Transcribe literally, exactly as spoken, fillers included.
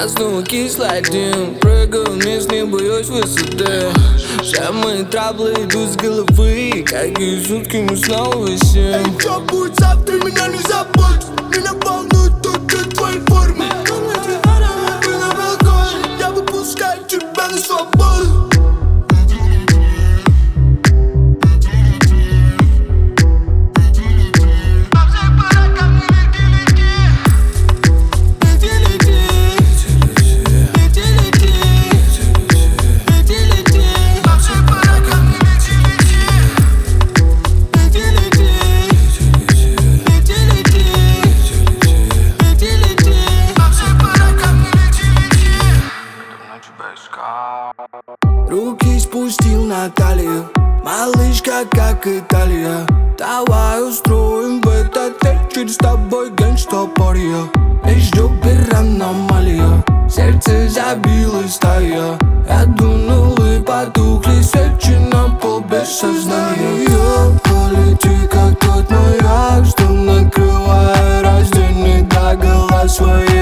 снова кислый дым. Прыгаю вниз, не боюсь высоты. Все мои траблы идут с головы. Какие сутки мы снова висим. Эй, чё будет завтра, меня не забудь. Меня волнует только твои формы. Ты на балконе, я выпускаю тебя на свободу. Руки спустил на талию, малышка, как Италия. Давай устроим в этот вечер с тобой гэнгстопорье. Между пер аномалия, сердце забилось стая. Я дунул и потухли свечи, на пол без сознания. Полети, как тот маяк, что накрывает раздельный до гола своей.